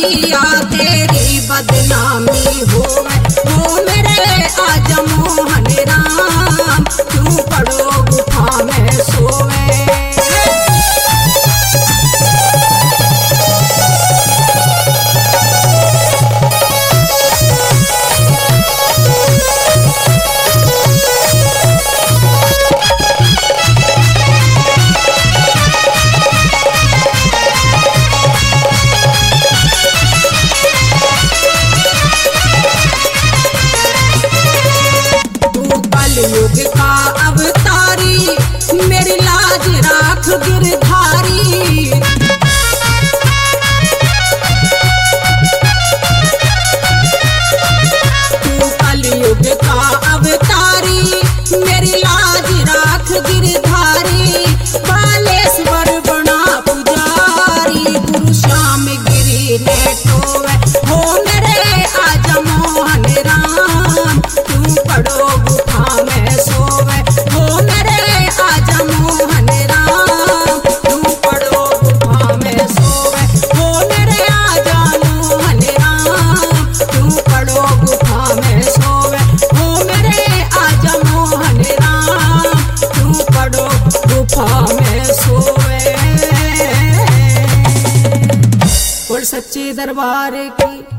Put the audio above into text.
भैया तेरी बदनामी हो मेरे आज मोहन राम, तू पड़ो गुफा में सोवे। युग का अवतारी मेरी लाज राख गिरधारी, तू कलयुग का अवतारी मेरी लाज राख गिरधारी, बालेश्वर बना पुजारी गुरु श्याम गिरी ने टोवे हो मेरे आज मोहन राम, तू पड़ो गुफा में सोवे हो मेरे आज मोहन राम, तू पड़ो गुफा में सोवे हो मेरे आज मोहन राम, तू पड़ो गुफा में सोवे हो मेरे आज मोहन राम, तू पड़ो गुफा में सोवे। बोल सच्चे दरबार की।